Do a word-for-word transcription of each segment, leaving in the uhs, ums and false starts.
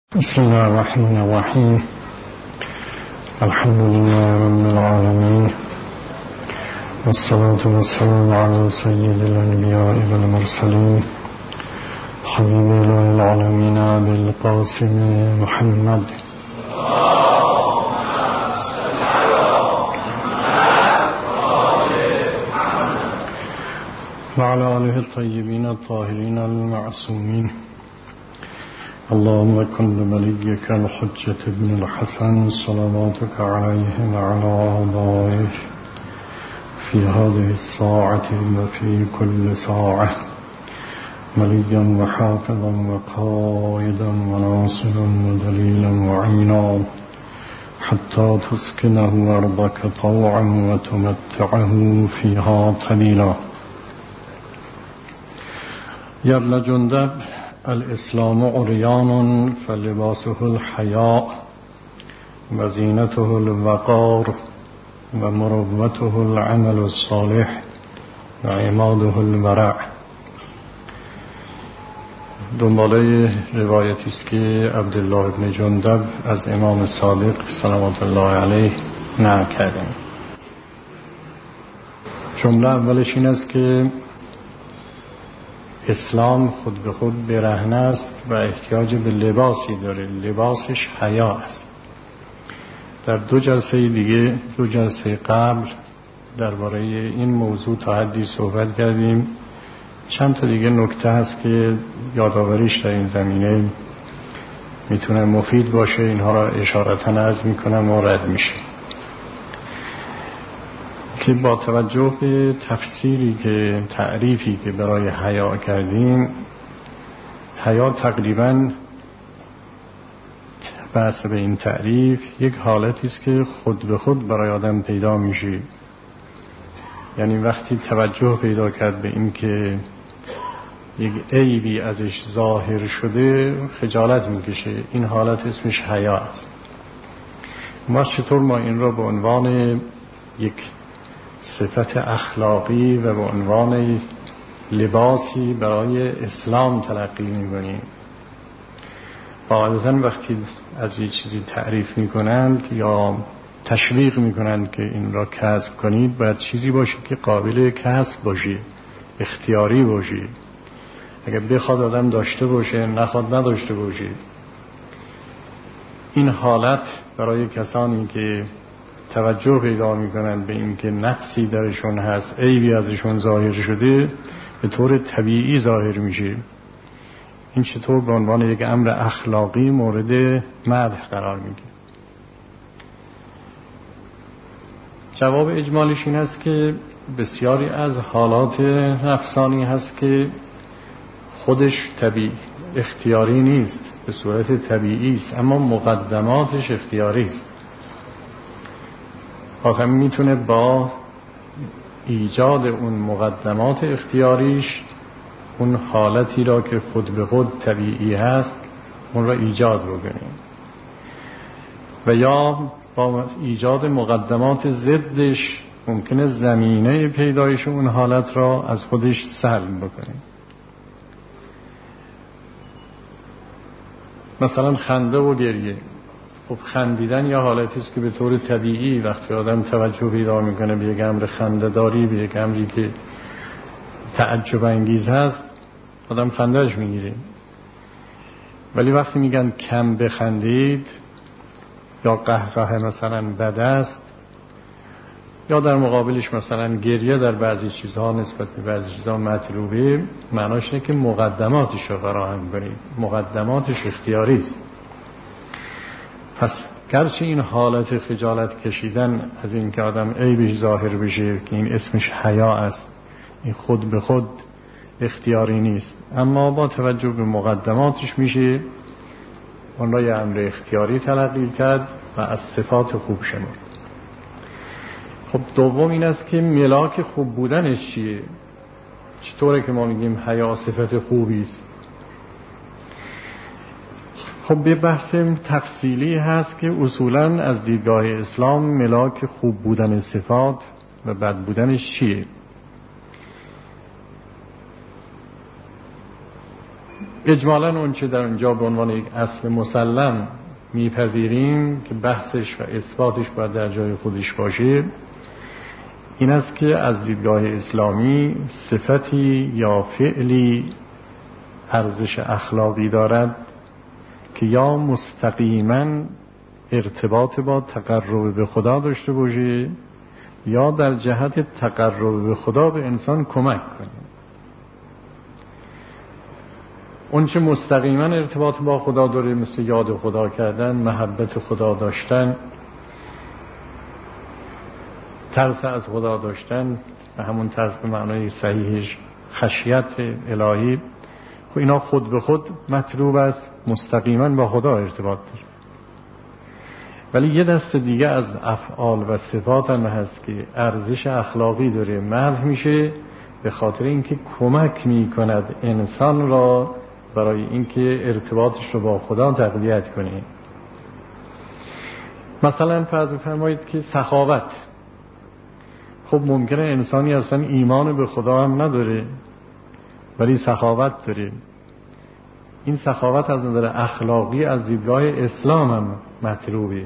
بسم الله الرحمن الرحيم. الحمد لله رب العالمين، والصلاة والسلام على سيد الأنبياء والمرسلين حبيب الله العالمين أبي القاسم محمد وعلى آله الطيبين الطاهرين المعصومين. اللهم كن لوليك الحجة بن الحسن صلواتك عليه وعلى آبائه في هذه الساعة وفي كل ساعة وليا وحافظا وقائدا وناصرا ودليلا وعينا حتى تسكنه أرضك طوعا وتمتعه فيها طويلا. يا ابن جندب، الإسلام عريان فلباسه الحياء وزينته الوقار ومروته العمل الصالح وعماده الورع. دنباله روایتی است که عبدالله ابن جندب از امام صادق صلوات الله علیه نقل کرده. جمله اولش این است که اسلام خود به خود برهنه است و احتیاج به لباسی داره. لباسش حیا است. در دو جلسه دیگه دو جلسه قبل درباره این موضوع تا حدی صحبت کردیم. چند تا دیگه نکته هست که یادآوریش در این زمینه میتونه مفید باشه. اینها را اشارتا عرض میکنم و رد میشه که با توجه به تفسیری که تعریفی که برای حیا کردیم، حیا تقریباً بحث به این تعریف یک حالتی است که خود به خود برای آدم پیدا میشه. یعنی وقتی توجه پیدا کرد به این که یک عیبی ازش ظاهر شده خجالت میکشه، این حالت اسمش حیا است. ما چطور ما این را به عنوان یک صفت اخلاقی و به عنوان لباسی برای اسلام تلقی می‌کنیم؟ قاعدتاً وقتی از یک چیزی تعریف می‌کنند یا تشویق می‌کنند که این را کسب کنید، باید چیزی باشه که قابل کسب باشه، اختیاری باشه. اگر بخواد آدم داشته باشه، نخواد نداشته باشه. این حالت برای کسانی که توجه پیدا میکنند به این که نقصی درشون هست، عیبی ازشون ظاهر شده، به طور طبیعی ظاهر میشه. این چطور به عنوان یک امر اخلاقی مورد مدح قرار میگیره؟ جواب اجمالیش این است که بسیاری از حالات نفسانی هست که خودش طبیعی اختیاری نیست، به صورت طبیعی است، اما مقدماتش اختیاری است. آدم میتونه با ایجاد اون مقدمات اختیاریش اون حالتی را که خود به خود طبیعی هست اون را ایجاد بکنه، و یا با ایجاد مقدمات ضدش ممکنه زمینه پیدایش اون حالت را از خودش سلب بکنه. مثلا خنده و گریه. خب خندیدن یا حالتی است که به طور طبیعی وقتی آدم توجه پیدا میکنه به یک امر خنده‌داری، به یک امری که تعجب انگیز هست، آدم خندهش میگیره. ولی وقتی میگن کم بخندید یا قهقه مثلا بد است، یا در مقابلش مثلا گریه در بعضی چیزها نسبت به بعضی چیزها مطلوبه، معناش اینه که مقدماتش رو فراهم کنید. مقدماتش اختیاری است. پس گرچه این حالت خجالت کشیدن از این که آدم عیبش ظاهر بشه که این اسمش حیا است، این خود به خود اختیاری نیست، اما با توجه به مقدماتش میشه اون را یه امر اختیاری تلقی کرد و از صفات خوب شمرد. خب دوم این است که ملاک خوب بودنش چیه؟ چطوره که ما میگیم حیا صفت خوبی است؟ خب به بحث تفصیلی هست که اصولاً از دیدگاه اسلام ملاک خوب بودن صفات و بد بودنش چیه؟ اجمالاً اون چه در اینجا به عنوان یک اصل مسلم میپذیریم که بحثش و اثباتش باید در جای خودش باشه، این است که از دیدگاه اسلامی صفتی یا فعلی ارزش اخلاقی دارد که یا مستقیما ارتباط با تقرب به خدا داشته باشه یا در جهت تقرب به خدا به انسان کمک کنه. اون چه مستقیما ارتباط با خدا داره مثل یاد خدا کردن، محبت خدا داشتن، ترس از خدا داشتن و همون ترس به معنای صحیحش خشیت الهی، خب اینا خود به خود مطلوب است، مستقیما با خدا ارتباط داره. ولی یه دست دیگه از افعال و صفات هم هست که ارزش اخلاقی داره، مدح میشه به خاطر اینکه کمک میکند انسان را برای اینکه ارتباطش رو با خدا تقویت کنه. مثلا فرض بفرمایید که سخاوت، خب ممکنه انسانی اصلا ایمان به خدا هم نداره ولی سخاوت داره. این سخاوت از نظر اخلاقی از دیدگاه اسلام هم مطلوبه،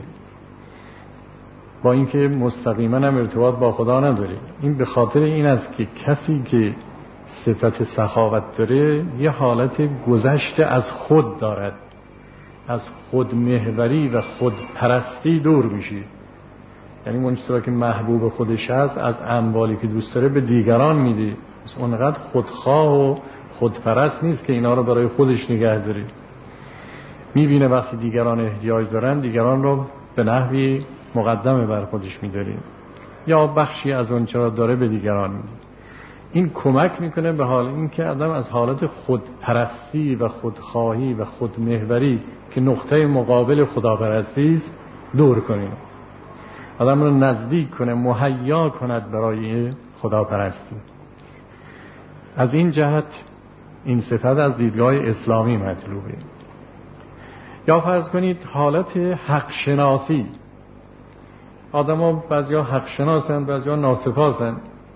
با اینکه مستقیما هم ارتباط با خدا نداره. این به خاطر این است که کسی که صفت سخاوت داره یه حالت گذشته از خود دارد، از خود محوری و خود پرستی دور میشه. یعنی منچطور که محبوب خودش هست از اموالی که دوست داره به دیگران میده، اونقدر خودخواه و خودپرست نیست که اینا رو برای خودش نگه داره. میبینه وقتی دیگران احتیاج دارن دیگران رو به نحوی مقدمه بر خودش میداره یا بخشی از اون چرا داره به دیگران میده. این کمک میکنه به حال اینکه آدم از حالت خودپرستی و خودخواهی و خودمحوری که نقطه مقابل خداپرستی است دور کنه، آدم رو نزدیک کنه، مهیا کند برای خداپرستی. از این جهت این صفت از دیدگاه اسلامی مطلوبه. یا فرض کنید حالت حق شناسی، آدم ها بعضی ها حق شناسن بعضی ها ناسپاسن.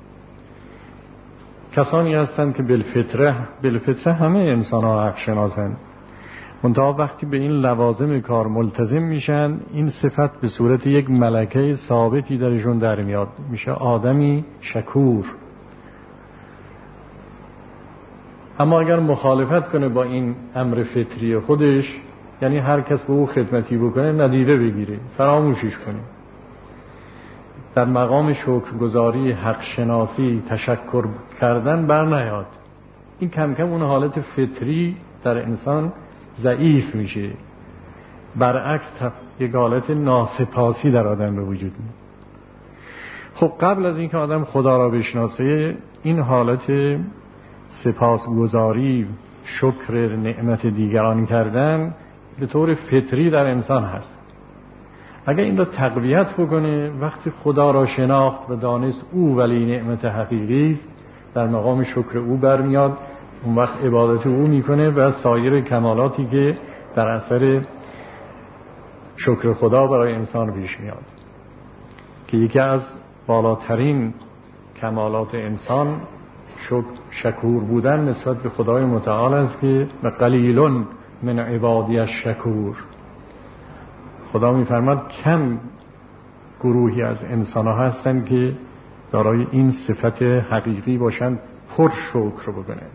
کسانی هستند که بالفطره بالفطره همه انسان ها حق شناسن، منتها وقتی به این لوازم کار ملتزم میشن این صفت به صورت یک ملکه ثابتی درشون در میاد، میشه آدمی شکور. اما اگر مخالفت کنه با این امر فطری خودش، یعنی هر کس به او خدمتی بکنه ندیده بگیره، فراموشش کنه، در مقام شکرگزاری، حق شناسی، تشکر کردن بر نیاد، این کم کم اون حالت فطری در انسان ضعیف میشه، برعکس یک حالت ناسپاسی در آدم به وجود میاد. خب قبل از اینکه آدم خدا را بشناسه این حالت سپاسگزاری، شکر نعمت دیگران کردن به طور فطری در انسان هست. اگر این را تقویت بکنه، وقتی خدا را شناخت و دانست او ولی نعمت حقیقی است، در مقام شکر او برمیاد، اون وقت عبادت او میکنه و سایر کمالاتی که در اثر شکر خدا برای انسان پیش میاد که یکی از بالاترین کمالات انسان شکر شکور بودن نسبت به خدای متعال است که و قلیلون من عبادی الشکور. خدا میفرماد کم گروهی از انسان ها هستند که دارای این صفت حقیقی باشند، پر شکر بکنه.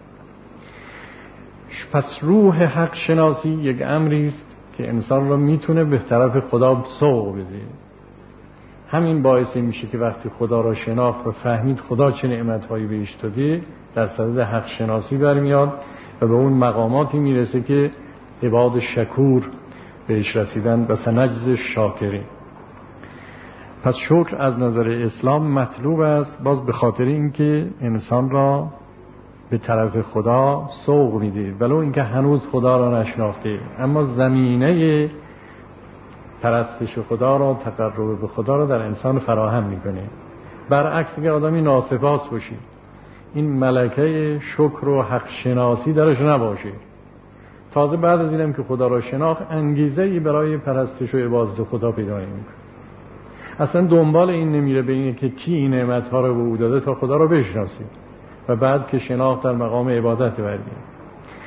پس روح حق شناسی یک امری است که انسان را میتونه به طرف خدا سوق بده. همین باعث میشه که وقتی خدا را شناخت و فهمید خدا چه نعمتهایی بهش داده، در صدد حق شناسی برمیاد و به اون مقاماتی میرسه که عباد شکور بهش رسیدن و سنجز شاکرین. پس شکر از نظر اسلام مطلوب است، باز به خاطر اینکه انسان را به طرف خدا سوق میده، ولو اینکه هنوز خدا را نشناخته، اما زمینه پرستش خدا را، تقرب به خدا را در انسان فراهم میکنه. برعکس اگر آدمی ناسپاس باشه، این ملکه شکر و حق شناسی درش نباشه، تازه بعد از اینم که خدا را شناخت انگیزه‌ای برای پرستش و عبادت خدا پیدا نمیکنه، اصلا دنبال این نمیره به اینه که کی این نعمت‌ها رو به او داده تا خدا را بشناسه و بعد که شناخت در مقام عبادت بردیم.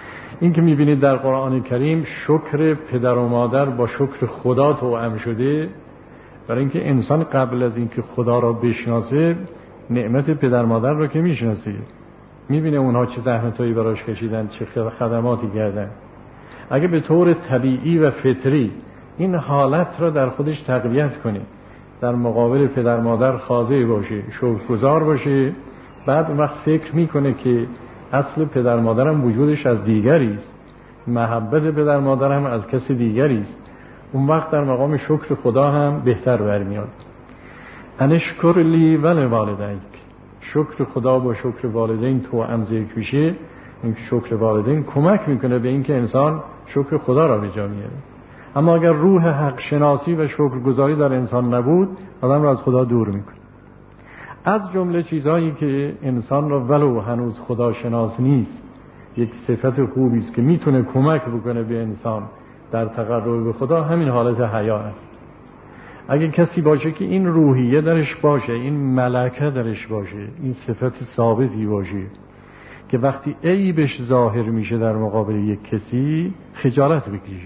این که میبینید در قرآن کریم شکر پدر و مادر با شکر خدا توأم شده، برای اینکه انسان قبل از اینکه خدا را بشناسه نعمت پدر مادر را که میشناسه، میبینه اونها چه زحمتایی براش کشیدن، چه خدماتی کردن. اگه به طور طبیعی و فطری این حالت را در خودش تقویت کنه، در مقابل پدر مادر خاضع باشه، شکرگزار باشه، بعد اون وقت فکر میکنه که اصل پدر مادرم وجودش از دیگری است، محبت پدر مادرم از کسی دیگری است، اون وقت در مقام شکر خدا هم بهتر برمیاد. انشکر لی ولوالدیک، شکر خدا با شکر والدین توأم ذکر میشه. این شکر والدین کمک میکنه به اینکه انسان شکر خدا را به جا میاره. اما اگر روح حق شناسی و شکرگزاری در انسان نبود، آدم را از خدا دور میکنه. از جمله چیزهایی که انسان را ولو هنوز خدا شناس نیست، یک صفت خوبی است که میتونه کمک بکنه به انسان در تقرب به خدا، همین حالت حیا است. اگه کسی باشه که این روحیه درش باشه، این ملکه درش باشه، این صفت ثابتی باشه که وقتی عیبش ظاهر میشه در مقابل یک کسی خجالت بکشه.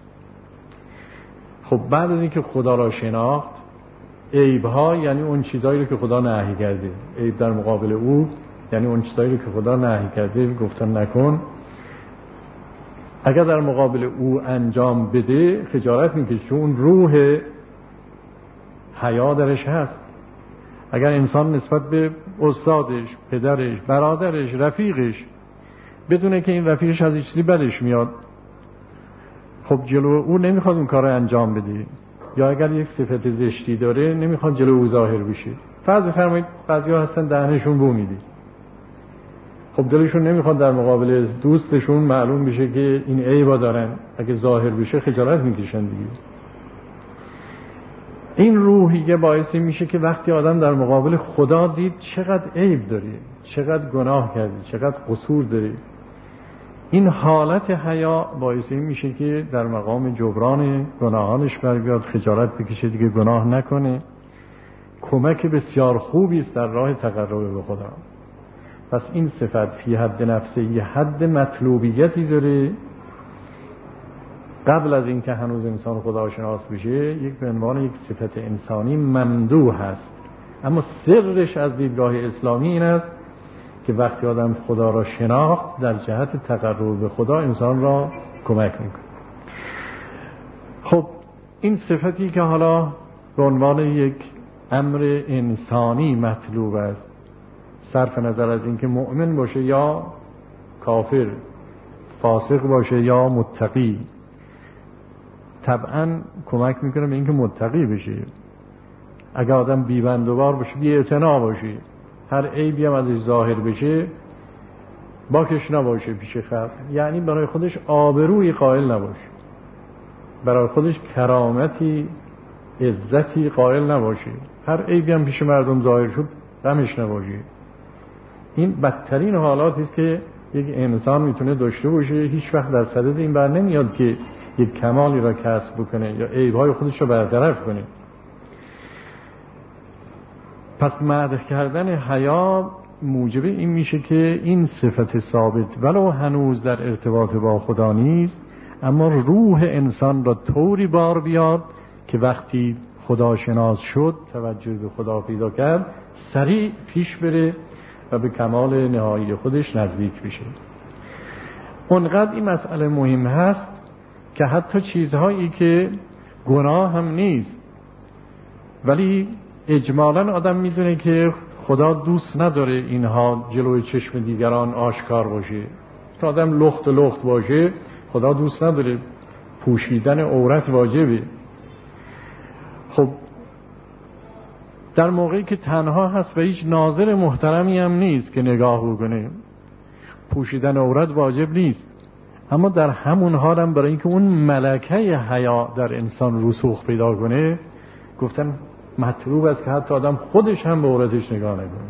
خب بعد از اینکه خدا را شناخت، عیب‌ها یعنی اون چیزایی رو که خدا نهی کرده، عیب در مقابل او یعنی اون چیزایی رو که خدا نهی کرده گفتن نکن، اگر در مقابل او انجام بده خجالت میکشه، چون روح حیا درش هست. اگر انسان نسبت به استادش، پدرش، برادرش، رفیقش بدونه که این رفیقش از چیزی بدش میاد، خب جلو او نمیخواد اون کار رو انجام بده، یا اگر یک صفت زشتی داره نمیخواد جلو او ظاهر بشه. فرض بفرمایید بعضیا هستن دهنشون بو میده، خب دلشون نمیخواد در مقابل دوستشون معلوم بشه که این عیبا دارن، اگه ظاهر بشه خجالت میکشن دیگه. این روحیه باعث میشه که وقتی آدم در مقابل خدا دید چقدر عیب داره، چقدر گناه کرده، چقدر قصور داره، این حالت حیا باعث این میشه که در مقام جبران گناهانش بر بیاد، خجالت بکشه دیگه گناه نکنه. کمک بسیار خوبی است در راه تقرب به خدا. پس این صفت فی حد نفسه یه حد مطلوبیتی داره، قبل از اینکه هنوز انسان خداشناس بشه یک به عنوان یک صفت انسانی ممدوح هست. اما سرش از دیدگاه اسلامی این است که وقتی آدم خدا را شناخت در جهت تقرب به خدا انسان را کمک میکنه. خب این صفتی که حالا به عنوان یک امر انسانی مطلوب است، صرف نظر از اینکه مؤمن باشه یا کافر، فاسق باشه یا متقی، طبعا کمک میکنه به اینکه متقی بشه. اگر آدم بی‌بندوبار باشه، بی‌اعتنا باشه، هر عیبی هم ازش ظاهر بشه باکش نباشه پیش خلق، یعنی برای خودش آبروی قائل نباشه، برای خودش کرامتی عزتی قائل نباشه، هر عیبی هم پیش مردم ظاهر شد غمش نباشه. این بدترین حالاتی است که یک انسان میتونه داشته باشه. هیچ وقت در صدد این بر نمیاد که یک کمالی را کسب بکنه یا عیب‌های خودش را برطرف کنه. پس مدح کردن حیا موجب این میشه که این صفت ثابت ولو هنوز در ارتباط با خدا نیست، اما روح انسان را طوری بار بیاد که وقتی خدا شناس شد، توجه به خدا پیدا کرد، سریع پیش بره و به کمال نهایی خودش نزدیک بشه. اونقدر این مسئله مهم هست که حتی چیزهایی که گناه هم نیست ولی اجمالاً آدم میدونه که خدا دوست نداره اینها جلوی چشم دیگران آشکار باشه. که آدم لخت لخت باشه خدا دوست نداره، پوشیدن عورت واجبه. خب در موقعی که تنها هست و هیچ ناظر محترمی هم نیست که نگاه بکنه، پوشیدن عورت واجب نیست. اما در همون حال هم برای اینکه اون ملکه حیا در انسان رسوخ پیدا کنه، گفتن مطلوب است که حتی آدم خودش هم به عورتش نگاه نکنه.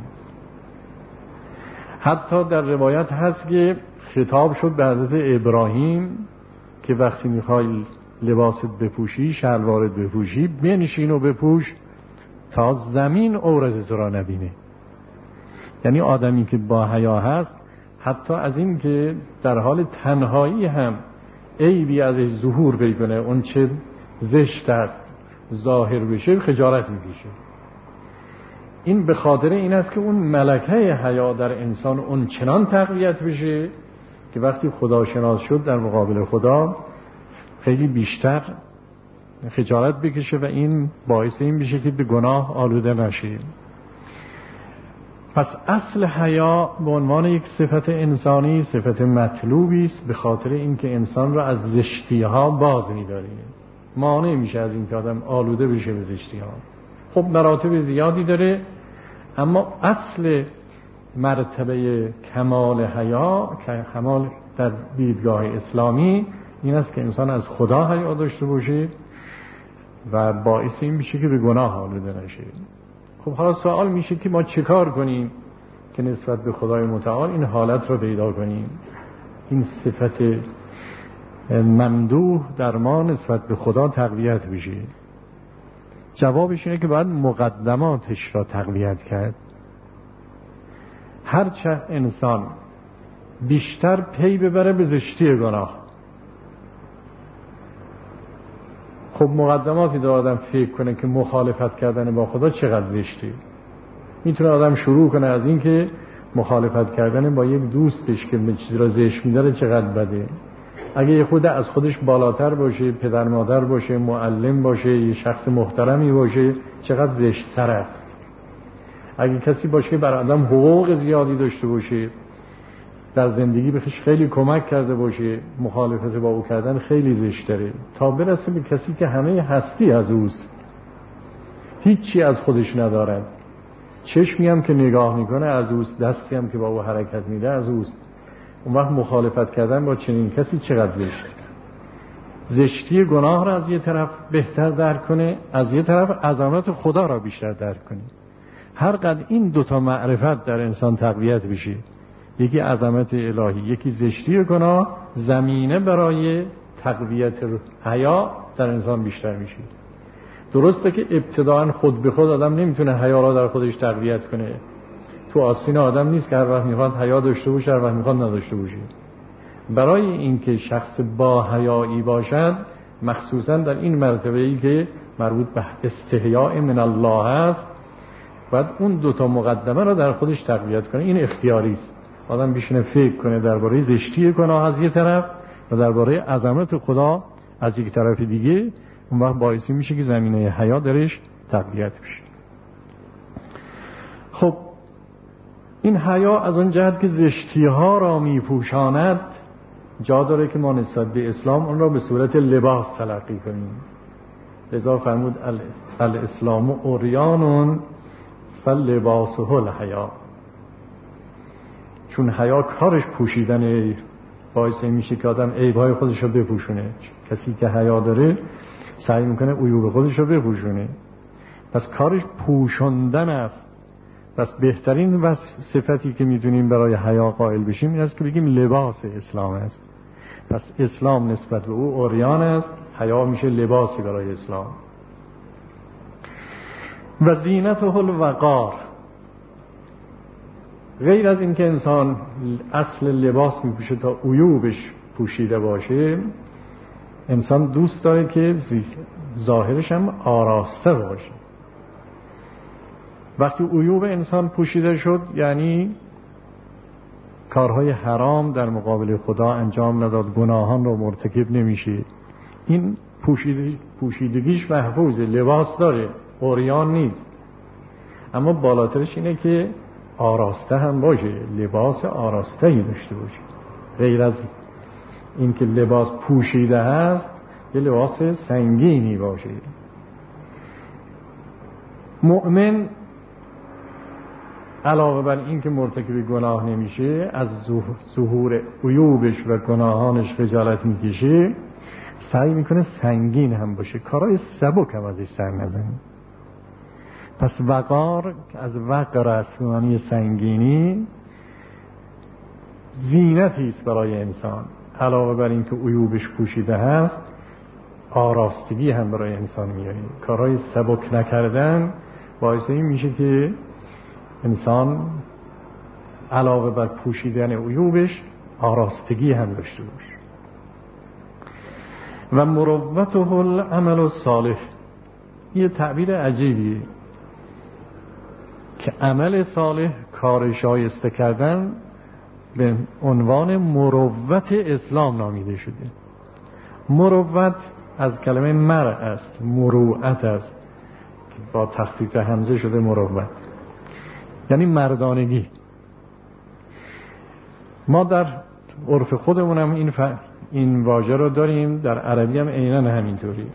حتی در روایت هست که خطاب شد به حضرت ابراهیم که وقتی میخوای لباست بپوشی، شلوارت بپوشی، بنشین و بپوش تا زمین عورت تو را نبینه. یعنی آدمی که با حیا هست حتی از این که در حال تنهایی هم عیبی ازش ظهور بکنه، اون چه زشت است ظاهر بشه، خجالت میکشه. این به خاطر این است که اون ملکه حیا در انسان اون چنان تقویت بشه که وقتی خداشناس شد در مقابل خدا خیلی بیشتر خجالت بکشه و این باعث این بشه که به گناه آلوده نشه. پس اصل حیا به عنوان یک صفت انسانی صفت مطلوبی است، به خاطر اینکه انسان را از زشتی ها باز می‌داره، مانع میشه از اینکه آدم آلوده بشه به زشتی ها. خب مراتب زیادی داره، اما اصل مرتبه کمال حیا، کمال در دیدگاه اسلامی این است که انسان از خدا حیا داشته باشه و باعث این میشه که به گناه آلوده نشه. خب حالا سوال میشه که ما چه کار کنیم که نسبت به خدای متعال این حالت رو پیدا کنیم، این صفت ممدوح در ما نسبت به خدا تقویت بشه؟ جوابش اینه که باید مقدماتش را تقویت کرد. هرچه انسان بیشتر پی ببره به زشتی گناه، خب مقدماتی داره آدم فکر کنه که مخالفت کردن با خدا چقدر زشتی. میتونه آدم شروع کنه از این که مخالفت کردن با یک دوستش که به چیزی را زشت میداره چقدر بده. اگه یه خود از خودش بالاتر باشه، پدر مادر باشه، معلم باشه، یه شخص محترمی باشه، چقدر زشت‌تر است. اگه کسی باشه که بر آدم حقوق زیادی داشته باشه، در زندگی بهش خیلی کمک کرده باشه، مخالفت با او کردن خیلی زشت‌تره تا برسه به کسی که همه هستی از اوست، هیچی از خودش ندارد، چشمی هم که نگاه میکنه از اوست، دستی هم که با او حرکت میده از اوست. اون وقت مخالفت کردن با چنین کسی چقدر زشت. زشتی گناه را از یه طرف بهتر درک کنه، از یه طرف عظمت خدا را بیشتر درک کنه. هر قدر این دوتا معرفت در انسان تقویت بشه، یکی عظمت الهی یکی زشتی گناه، زمینه برای تقویت حیا در انسان بیشتر میشه. درسته که ابتداً خود به خود آدم نمیتونه حیا را در خودش تقویت کنه، تو آستین آدم نیست که هر وقت میخواد حیا داشته باشه هر وقت میخواد نداشته باشه. برای اینکه شخص با حیایی باشد، مخصوصاً در این مرتبه‌ای که مربوط به استحیاء من الله است، باید اون دوتا مقدمه را در خودش تقویت کنه. این اختیاری است، آدم بشینه فکر کنه درباره زشتی گناه از یک طرف و درباره عظمت خدا از یک طرف دیگه، اون وقت باعثی میشه که زمینه حیا درش تقویت بشه. خب این حیا از اون جهت که زشتی ها را میپوشاند، جا داره که ما نسبت به اسلام اون را به صورت لباس تلقی کنیم. لذا فرمود الاسلام عریان فلباسه الحیا، چون حیا کارش پوشیدن، باعث میشه که آدم عیب‌های خودش رو بپوشونه. کسی که حیا داره سعی میکنه عیوب خودش رو بپوشونه، پس کارش پوشوندن است. پس بهترین وصف صفتی که میتونیم برای حیا قائل بشیم این است که بگیم لباس اسلام است. پس اسلام نسبت به او عریان است، حیا میشه لباسی برای اسلام. و زینته الوقار، غیر از این که انسان اصل لباس میپوشه تا عیوبش پوشیده باشه، انسان دوست داره که ظاهرش هم آراسته باشه. وقتی عیوب انسان پوشیده شد، یعنی کارهای حرام در مقابل خدا انجام نداد، گناهان رو مرتکب نمیشه، این پوشیدگی پوشیدگیش محفوظه، لباس داره، عریان نیست. اما بالاترش اینه که آراسته هم باشه، لباس آراسته‌ای داشته باشه. غیر از این که لباس پوشیده هست، یه لباس سنگینی باشه. مؤمن علاوه بر این که مرتکب گناه نمیشه، از ظهور عیوبش و گناهانش خجالت میکشه، سعی میکنه سنگین هم باشه، کارهای سبک هم ازش سر نزنه. پس وقار از وقر است، معنی سنگینی، زینتی است برای انسان. علاوه بر این که عیوبش پوشیده هست، آراستگی هم برای انسان میاره. کارهای سبک نکردن باعث این میشه که انسان علاوه بر پوشیدن عیوبش آراستگی هم داشته باشه. و مروته العمل الصالح، یه تعبیر عجیبیه که عمل صالح، کار شایسته کردن، به عنوان مروت اسلام نامیده شده. مروت از کلمه مرء است، مروءت است، با تخفیف همزه شده مروت، یعنی مردانگی. ما در عرف خودمون هم این, ف... این واژه رو داریم، در عربی هم عیناً همینطوری.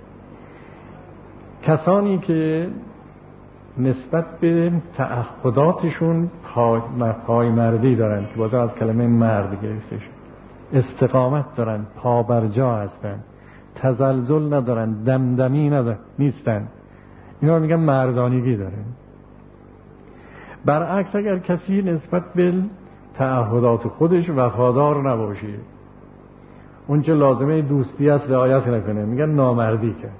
کسانی که نسبت به تعهداتشون پای, پای مردی دارن، که بازم از کلمه مرد گرفته شد، استقامت دارن، پابرجا هستن، تزلزل ندارن، دمدمی ندارن، نیستن، اینا رو میگن مردانگی دارن. برعکس اگر کسی نسبت به تعهدات خودش وفادار نباشه، اون چه لازمه دوستی است رعایت نکنه، میگن نامردی کرد.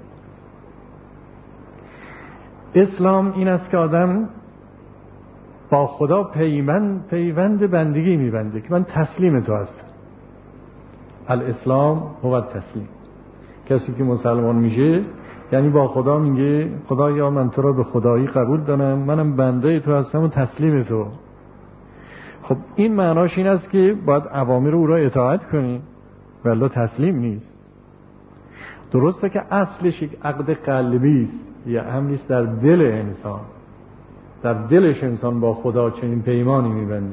اسلام این است که آدم با خدا پیوند پیوند بندگی میبنده که من تسلیم تو هستم. الاسلام هو تسلیم. کسی که مسلمان میشه یعنی با خدا میگه خدایا من تو را به خدایی قبول دارم، منم بنده تو هستم و تسلیم تو. خب این معناش این است که باید اوامر او را اطاعت کنی، ولی تسلیم نیست. درسته که اصلش یک عقد قلبی است، یا امری است در دل انسان، در دلش انسان با خدا چنین پیمانی میبنده،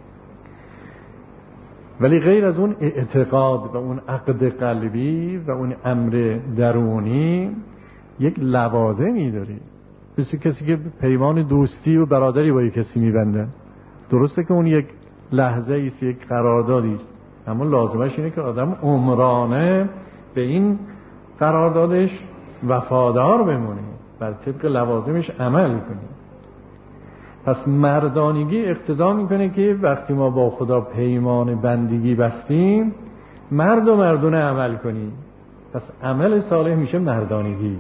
ولی غیر از اون اعتقاد و اون عقد قلبی و اون امر درونی یک لوازمی داره. مثل کسی که پیمان دوستی و برادری با یک کسی میبنده، درسته که اون یک لحظه ایست، یک قراردادی است، اما لازمش اینه که آدم عمرانه به این قراردادش وفادار بمونه، بر طبق لوازمش عمل کنه. پس مردانگی اقتضا میکنه که وقتی ما با خدا پیمان بندگی بستیم، مرد و مردونه عمل کنیم. پس عمل صالح میشه مردانگی.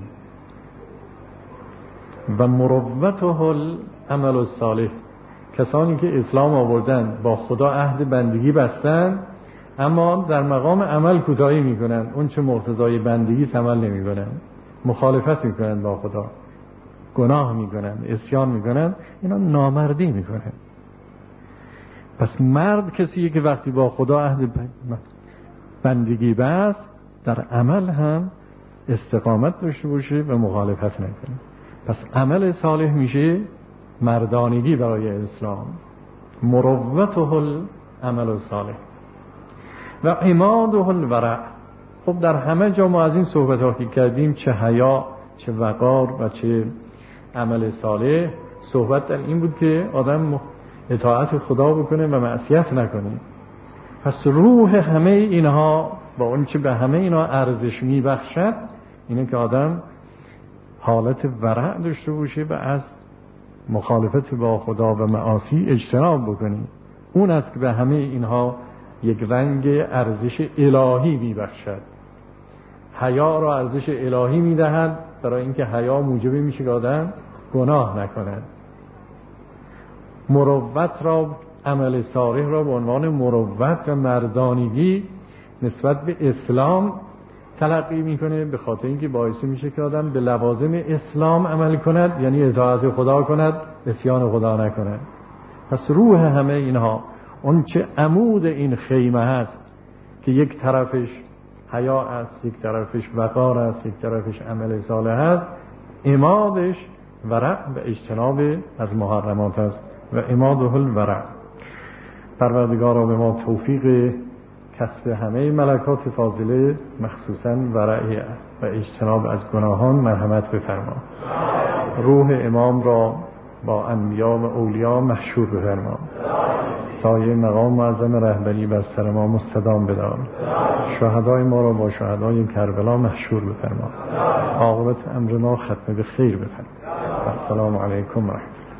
و مروته العمل الصالح، کسانی که اسلام آوردن، با خدا عهد بندگی بستن، اما در مقام عمل کوتاهی میکنن، اون چه مقتضای بندگی عمل نمیکنن، مخالفت میکنن با خدا، گناه میکنن، عصیان میکنن، اینا نامردی میکنن. پس مرد کسیه که وقتی با خدا عهد بندگی بست، در عمل هم استقامت داشته باشه و مخالفت نکنه. پس عمل صالح میشه مردانگی برای اسلام. مروته العمل الصالح و عماده الورع. خب در همه جا ما از این صحبت ها که کردیم، چه حیا، چه وقار و چه عمل صالح، صحبت در این بود که آدم اطاعت خدا بکنه و معصیت نکنه. پس روح همه اینها با اون چه به همه اینها ارزش میبخشد اینه که آدم حالت ورع داشته باشه و از مخالفت با خدا و معاصی اجتناب بکنه. اون است که به همه اینها یک رنگ ارزش الهی میبخشد. حیا را ارزش الهی میدهد، برای اینکه حیا موجب میشه که آدم گناه نکند. مروت را، عمل صالح را به عنوان مروت و مردانگی نسبت به اسلام تلقی میکنه، به خاطر اینکه باعث میشه که آدم به لوازم اسلام عمل کند، یعنی اطاعت خدا کند، عصیان خدا نکند. پس روح همه اینها، اون چه عمود این خیمه هست که یک طرفش حیا است، یک طرفش وقار است، یک طرفش عمل صالح است، عمادش ورع و اجتناب از محرمات است. و عماده الورع. پروردگارا به ما توفیق کسب همه ملکات فاضله، مخصوصاً ورع و اجتناب از گناهان مرحمت بفرما. روح امام را با انبیا و اولیا محشور بفرما. سایه مقام معظم رهبری بر سر ما مستدام بدار. شهدای ما را با شهدای کربلا محشور بفرما. عاقبت امر ما ختم به خیر بفرما. السلام علیکم و رحمت الله.